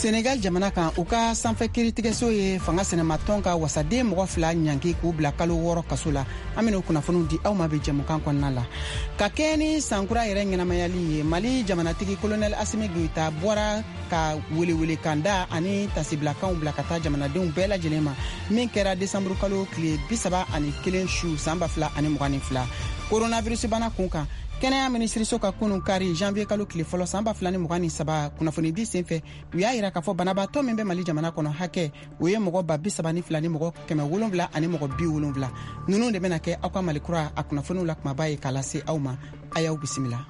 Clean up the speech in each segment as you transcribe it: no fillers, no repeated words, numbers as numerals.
Senegal jamana kan u ka sanfɛ kiiritigɛso ye fanga sɛnɛmatɔn ka wasaden mɔgɔ 2 ɲanki k'u bila kalo 6 kaso la. An bɛna kunnafoniw di aw ma bɛ jɛmukan kɔnɔna la. Ka kɛ ni sankura yɛrɛ ɲɛnamayali ye, Mali jamanatigi Colonel Assimi Goïta bɔra ka welewele kanda ani tasibilakanw bila ka taa jamanadenw bɛɛ lajɛlen ma min kɛra décembre kalo tile 31 su san 2022. Coronavirus bana kun kan. Kɛnɛya minisiriso ka kunun kari janvier kalo tile fɔlɔ san 2023 kunnafoni di senfɛ u y'a yira k'a fɔ banabaatɔ min bɛ Mali jamana kɔnɔ hakɛ o ye mɔgɔ 32 ni mɔgɔ 700 ani mɔgɔ 70. Ninnu de bɛna kɛ aw ka Mali kura a kunnafoniw la kumaba ye k'a lase aw ma. A y'aw bisimila.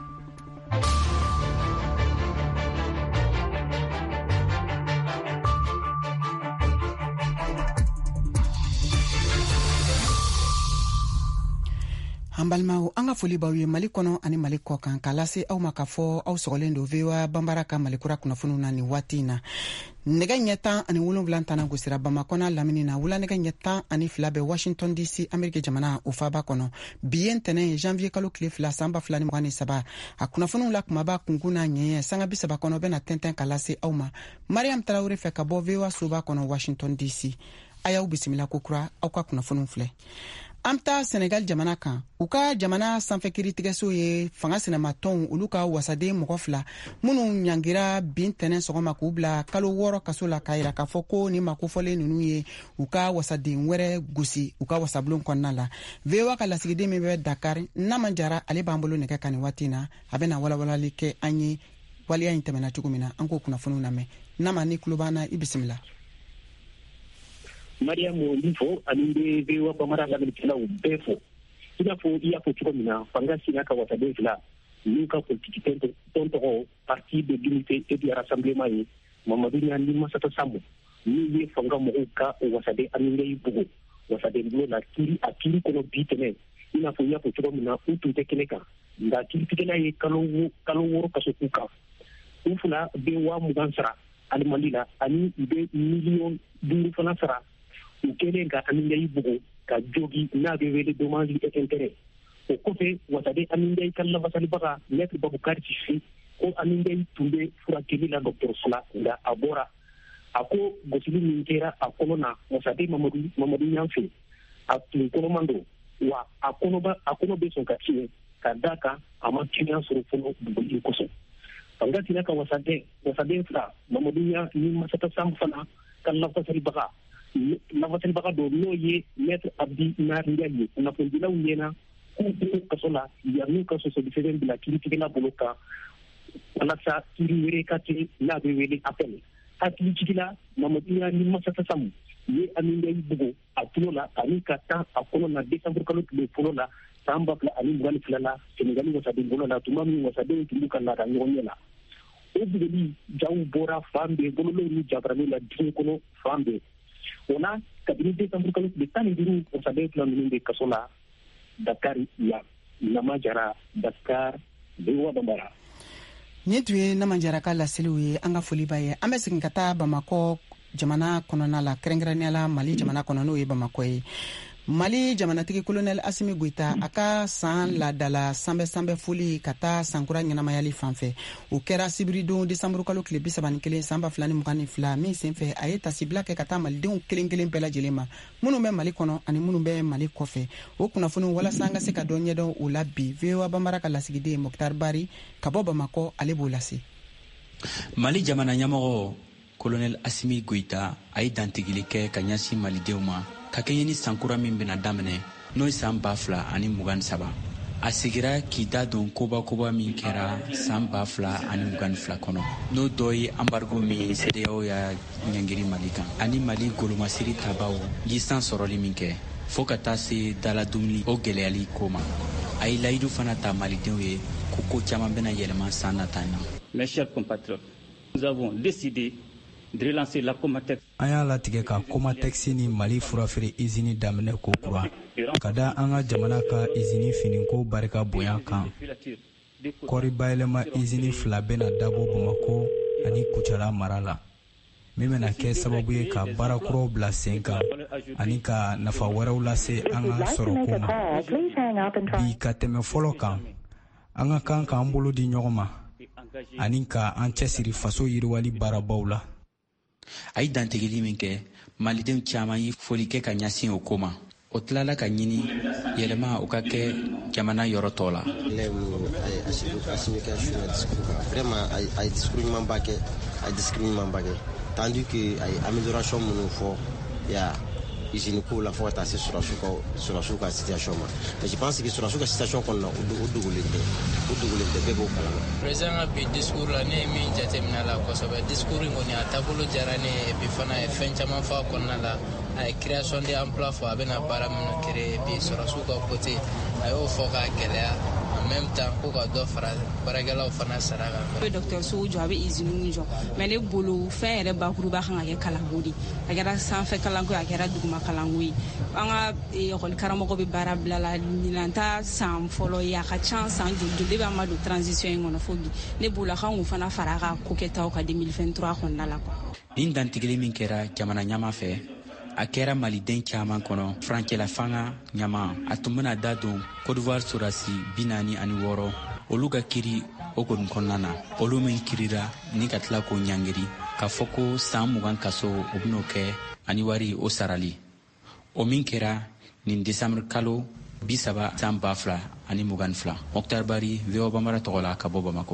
An balimaw, an ka foli b'aw ye Mali kɔnɔ ani Mali kɔ kan k'a lase aw ma k'a fɔ aw sɔgɔlen don VOA Banbara ka Mali kura kunnafoniw na nin waati in na. Nɛgɛ ɲɛ 17 tana gosira Bamakɔ n'a lamini na, wula nɛgɛ ɲɛ 12 bɛ Washington DC Amerika jamana o faaba kɔnɔ. Bi ye ntɛnɛn janvier kalo tile 2 san 2023 a kunnafoniw la kumaba kunkun n'a ɲɛɲɛ sanga 30 kɔnɔ bɛna tɛntɛn k'a lase aw ma. Mariam Tarawele fɛ ka bɔ VOA soba kɔnɔ Washington DC. A y'aw bisimila kokura aw ka kunnafoniw filɛ. An bɛ Senegal jamana kan u ka jamana sanfɛ kiiritigɛso ye fanga sɛnɛmatɔnw olu ka wasaden mɔgɔ 2 minnu ɲangira bin tɛnɛn sɔgɔma k'u bila kalo 6 kaso la k'a yira k'a fɔ ko ni makofɔlen ninnu ye u ka wasaden wɛrɛ gosi u ka wasabulon kɔnɔna la. VOA ka lasigiden min bɛ Dakar Nama Jara ale b'an bolo nɛgɛ kan nin waati in na a bɛna walawalali kɛ an ye waliya in tɛmɛna cogo min na an k'o kunnafoniw lamɛn. Nama ni tulo b'an na i bisimila. Mariamu Lifo ani bɛ VOA Banbara lamɛnnikɛlaw bɛɛ fo. I n'a fɔ i y'a fɔ cogo min na fanga sina ka wasaden 2 n'u ka politique tɔn tɔgɔ Parti de l'unité et du rassemblement ye Mamadou Niani Massata Sambo n'u ye fanga mɔgɔw ka wasaden Aminata Bugo wasaden bulon na kiiri a kiiri kɔnɔ bi tɛmɛ i n'a fɔ i y'a fɔ cogo min na u tun tɛ kɛnɛ kan nka kiiritigɛla ye kalo 6 kaso k'u kan. U fila bɛ 20,000 sara alimandi la ani u bɛ 5,000,000 fana sara. U kɛlen ka Aminata Bugo ka jogi n'a bɛ wele dommage et intérêt. O kɔfɛ wasaden Aminata ka lafasalibaga Maître Babukari Sise ko Aminata tun bɛ furakɛli la dɔgɔtɔrɔso la nka a bɔra. A ko gosili min kɛra a kɔnɔ na wasaden Mamadou Niang fɛ a tun kɔnɔman don wa a kɔnɔ bɛ sɔn ka tiɲɛ ka d'a kan a ma kɛnɛya sɔrɔ fɔlɔ bugɔli kosɔn. Fanga sina ka wasaden 2 Mamadou Niang ni Massata Samb fana ka lafasalibaga dɔ n'o ye Maître Abdi Nariya ye kunnafonidilaw ɲɛna k'u bɛ kaso la yanni ka sosɛbɛsɛbɛn bila kiiritigɛla bolo kan walasa kiiri wɛrɛ ka kɛ n'a bɛ wele appel. Hakilijigila Mamadou Niang ni Massata Samb ye Aminata Bugo a tulo la ani ka taa a kɔnɔ na décembre kalo tile fɔlɔ la san 2022 la Senegal wasaden bolo la tuma min wasadenw tun b'u ka laada ɲɔgɔn ɲɛ la. O bugɔli jaw bɔra fan bɛɛ bololaw ni jabaraniw la diɲɛ kɔnɔ fan bɛɛ. O la kabini décembre kalo tile 15 wasaden 2 ninnu bɛ kaso la Dakar yan. Nama Jara, Dakar, VOA Banbara. Ni tun ye Nama Jara ka laseliw ye an ka foli b'a ye. An bɛ segin ka taa Bamakɔ jamana kɔnɔna la kɛrɛnkɛrɛnnenya la Mali jamana kɔnɔ n'o ye Bamakɔ ye. Mali jamanatigi Colonel Assimi Goïta a ka san ladala sanbɛ foli ka taa sankura ɲɛnamayali fanfɛ o kɛra sibiridon décembre kalo tile 31 san 2022 min senfɛ a ye tasibila kɛ ka taa malidenw kelen kelen bɛɛ lajɛlen ma minnu bɛ Mali kɔnɔ ani minnu bɛ Mali kɔfɛ. O kunnafoni walasa an ka se ka dɔ ɲɛdɔn o la bi VOA Banbara ka lasigiden Mokhtar Bari ka bɔ Bamakɔ ale b'o lase. Mali jamana ɲɛmɔgɔ Colonel Assimi Goïta a ye dantigili kɛ ka ɲɛsin malidenw ma ka kɛɲɛ ni sankura min bɛna daminɛ n'o ye san 2023 a segira k'i da don koba min kɛra san 2022 kɔnɔ n'o dɔ ye embargo min CEDEAO y'a ɲɛngiri Mali kan ani Mali golomasiri tabaw licence sɔrɔli min kɛ fo ka taa se daladumuni o gɛlɛyali ko ma a ye layidu fana ta malidenw ye ko caman bɛna yɛlɛma san nata na. Mes chers compatriotes, nous avons décidé de relancer la Comatex. An y'a latigɛ ka Comatex ni Mali furafeere izini daminɛ ko kura ka da an ka jamana ka izini finiko barika bonya kan. Kɔri bayɛlɛma izini 2 bɛna dabɔ Bamako ani Kucala mara la min bɛna kɛ sababu ye ka baarakuraw bila sen kan ani ka nafa wɛrɛw lase an ka sɔrɔko ma. Bi ka tɛmɛ fɔlɔ kan an ka kan k'an bolo di ɲɔgɔn ma ani ka an cɛsiri faso yiriwali baarabaw la. a ye dantigili min kɛ malidenw caaman ye foli kɛ ka ɲasin o ko ma. O tilala ka ɲini yɛlɛma o ka kɛ jamana yɔrɔ tɔ la. Vraiment ay discours ɲumanba kɛ, ay discours ɲumanba kɛ, tandis que ay amélioration minnu fɔ ya usine ko la fo ka taa se Surasiw ka situation ma. Mais je pense que Surasiw ka situation kɔnɔna o dogolen tɛ bɛɛ b'o kalama. Président ka bi discours la ne ye min jateminɛ la kosɛbɛ, discours in kɔni a taabolo diyara ne ye, et puis fana a ye fɛn caman fɔ a kɔnɔna la. A ye création de emploi fɔ, a bɛna baara minnu créer, et puis Surasiw ka côté a y'o fɔ k'a gɛlɛya. En même temps ko ka dɔ fara baarakɛlaw fana sara kan. A bɛ dɔgɔtɔrɔsow jɔ, a bɛ usines jɔ, mais ne bolo fɛn yɛrɛ bakuruba kan ka kɛ kalanko de. A kɛra sanfɛ kalanko ye, a kɛra duguma kalanko ye. An ka école karamɔgɔ bɛ baara bila la, ɲinan ta san fɔlɔ ye, a ka ca san joli de b'an ma don transition in kɔnɔ fo bi. Ne bolo kan k'u fana fara a ka ko kɛtaw ka 2023 kɔnɔna la quoi. Nin dantigili min kɛra jamana ɲama fɛ, a kɛra maliden caaman kɔnɔ. Furancɛla fanga ɲama a tun bena da don Côte d'Ivoire sɔrasi 46 olu ka kiri o kɔni kɔnɔna na. Olu min kirira ni ka tila k'o ɲangiri k'a fɔ ko san 20 kaso o ben'o kɛ ani wari o sarali. O min kɛra nin décembre kalo 30 san 2022. Mokhtar Bari, VOA Bambara tɔgɔ la ka bɔ Bamako.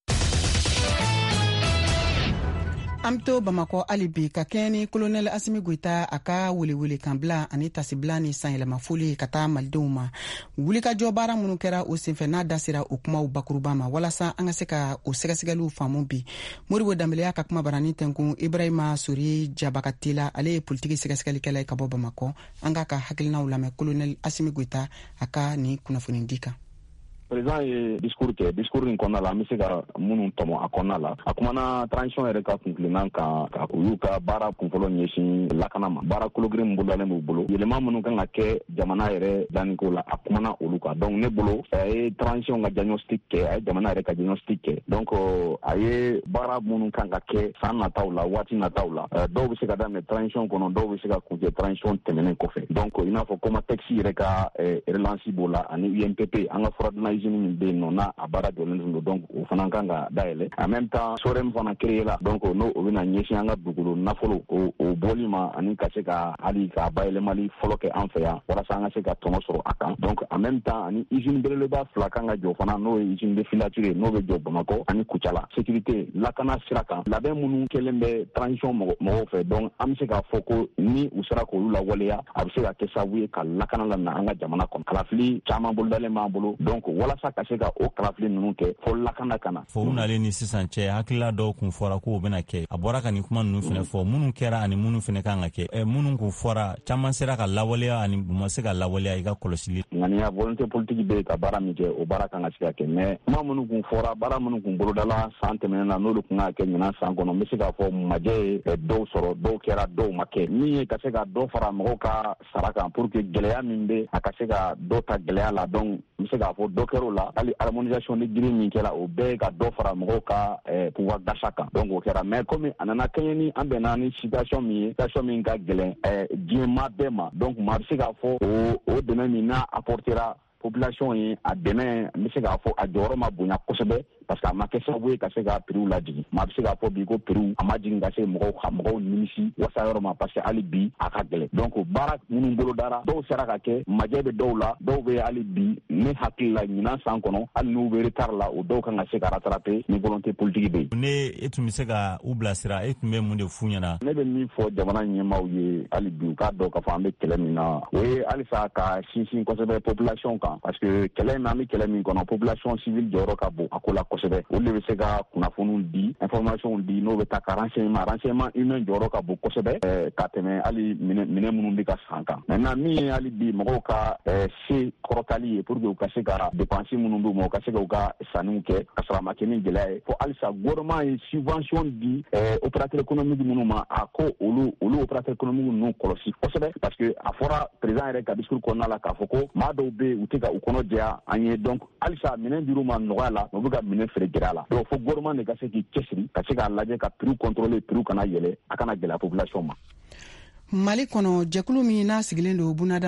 An be to Bamako hali bi ka kɛɲɛ ni kolonɛl Asimi Goita a ka welewele kan bila ani tasibila ni sanyɛlɛmafoli ka taa malidenw ma. Wulikajɔ baara minnu kɛra o senfɛ n'a da sera o kumaw bakuruba ma walasa an ka se ka o sɛgɛsɛgɛliw faamu bi. Moribo Dambeleya ka kuma barani tɛnkun Ibrahima Sori Jabakatela, ale ye politiki sɛgɛsɛgɛlikɛla ye ka bɔ Bamako. An ka hakilinaw lamɛn kolonɛl Asimi Goita a ka ni kunnafoni di kan. Président ye discours kɛ, discours in kɔnɔna la an bɛ se ka minnu tɔmɔ a kɔnɔna la. A kumana transition yɛrɛ ka kuntilenna kan ka u y'u ka baara kunfɔlɔ ɲɛsin lakana ma. Baara kologiri min bolodalen b'u bolo. Yɛlɛma minnu kan ka kɛ jamana yɛrɛ danniko la a kumana olu kan. Donc ne bolo a ye transition ka diagnostic kɛ, a ye jamana yɛrɛ ka diagnostic kɛ. Donc a ye baara minnu kan ka kɛ san nataw la, waati nataw la. Dɔw bɛ se ka daminɛ transition kɔnɔ, dɔw bɛ se ka kuncɛ transition tɛmɛnen kɔfɛ. Donc i n'a fɔ Comatex yɛrɛ ka relance b'o la ani UNPP an ka fɔraduna usine min bɛ yen nɔ n'a a baara jɔlen don, donc o fana kan ka dayɛlɛ. En même temps SOREM fana créé la, donc n'o o bɛna ɲɛsin an ka dugukolo nafolo o bɔli ma ani ka se ka hali ka bayɛlɛmali fɔlɔ kɛ an fɛ yan walasa an ka se ka tɔnɔ sɔrɔ a kan. Donc en même temps ani usine belebeleba 2 kan ka jɔ fana n'o ye usine de filature n'o bɛ jɔ Bamakɔ ani Kucala. Sécurité lakana sira kan labɛn minnu kɛlen bɛ transition mɔgɔw fɛ, donc an bɛ se k'a fɔ ko ni u sera k'olu lawaleya a bɛ se ka kɛ sababu ye ka lakana lamina an ka jamana kɔnɔ. Kalafili caman bolodalen b'an bolo, donc walasa ka se ka o kalafili ninnu kɛ fo lakana kana. Fo u nalen ni sisan cɛ hakilila dɔw kun fɔra k'o bɛna kɛ. A bɔra ka nin kuma ninnu fɛnɛ fɔ minnu kɛra ani minnu fɛnɛ kan ka kɛ. Minnu kun fɔra caman sera ka lawaleya ani u ma se ka lawaleya i ka kɔlɔsili. Ŋaniya volonté politique bɛ ka baara min kɛ o baara kan ka se ka kɛ, mais kuma minnu kun fɔra baara minnu kun bolodala san tɛmɛnen na n'olu kun ka kɛ ɲinan san kɔnɔ n bɛ se k'a fɔ majɛ ye dɔw sɔrɔ, dɔw kɛra dɔw ma kɛ. Min ye ka se ka dɔ fara mɔgɔw ka sara kan pour que gɛlɛya min bɛ a ka se ka dɔ ta gɛlɛya la, donc n bɛ se k'a fɔ dɔ kɛr'o la hali harmonisation de giri min kɛra o bɛɛ ka dɔ fara mɔgɔw ka pouvoir d'achat kan, donc o kɛra. Mais comme a nana kɛɲɛ ni an bɛnna ni situation min ye, situation min ka gɛlɛn diɲɛma bɛɛ ma, donc maa bɛ se k'a fɔ o dɛmɛ min n'a apportera population ye a dɛmɛ n bɛ se k'a fɔ a jɔyɔrɔ ma bonya kosɛbɛ parce que a ma kɛ sababu ye ka se ka prix lajigin. Maa bɛ se k'a fɔ bi ko prix a ma jigin ka se mɔgɔw nimisi wasa yɔrɔ ma parce que hali bi a ka gɛlɛn. Donc baara minnu bolodara dɔw sera ka kɛ, majɛ bɛ dɔw la, dɔw bɛ hali bi ne hakili la ɲinan san kɔnɔ hali n'u bɛ retard la o dɔw kan ka se ka rattraper ni volonté politique bɛ yen. Ne e tun bɛ se ka u bilasira, e tun bɛ mun de f'u ɲɛna? Ne bɛ min fɔ jamana ɲɛmaaw ye hali bi u k'a dɔn k'a fɔ an bɛ kɛlɛ min na o ye halisa ka sinsin kosɛbɛ population kan parce que kɛlɛ in na an bɛ kɛlɛ min kɔnɔ population civile jɔyɔrɔ ka bon a ko la kosɛbɛ. Olu de bɛ se ka kunnafoniw di, information di n'o bɛ taa ka renseignement humain jɔyɔrɔ ka bon kosɛbɛ ka tɛmɛ hali minɛ minnu bɛ ka san kan. Maintenant min ye hali bi mɔgɔw ka se kɔrɔtali ye pour que u ka se ka dépenses minnu b'u ma u ka se ka u ka sanniw kɛ ka sɔrɔ a ma kɛ ni gɛlɛya ye. Fo halisa gouvernement ye subvention di opérateur économique minnu ma a ko olu opérateur économique ninnu kɔlɔsi kosɛbɛ parce que a fɔra président yɛrɛ ka discours kɔnɔna la k'a fɔ ko maa dɔw bɛ yen u tɛ ka u kɔnɔ jɛya an ye, donc halisa minɛn dir'u ma nɔgɔya la u bɛ ka minɛn feere gɛrɛ a la. Donc fo gouvernement de ka se k'i cɛsiri ka se k'a lajɛ ka prix contrôler, prix kana yɛlɛ a kana gɛlɛya population ma. Mali kɔnɔ jɛkulu min n'a sigilen don bunada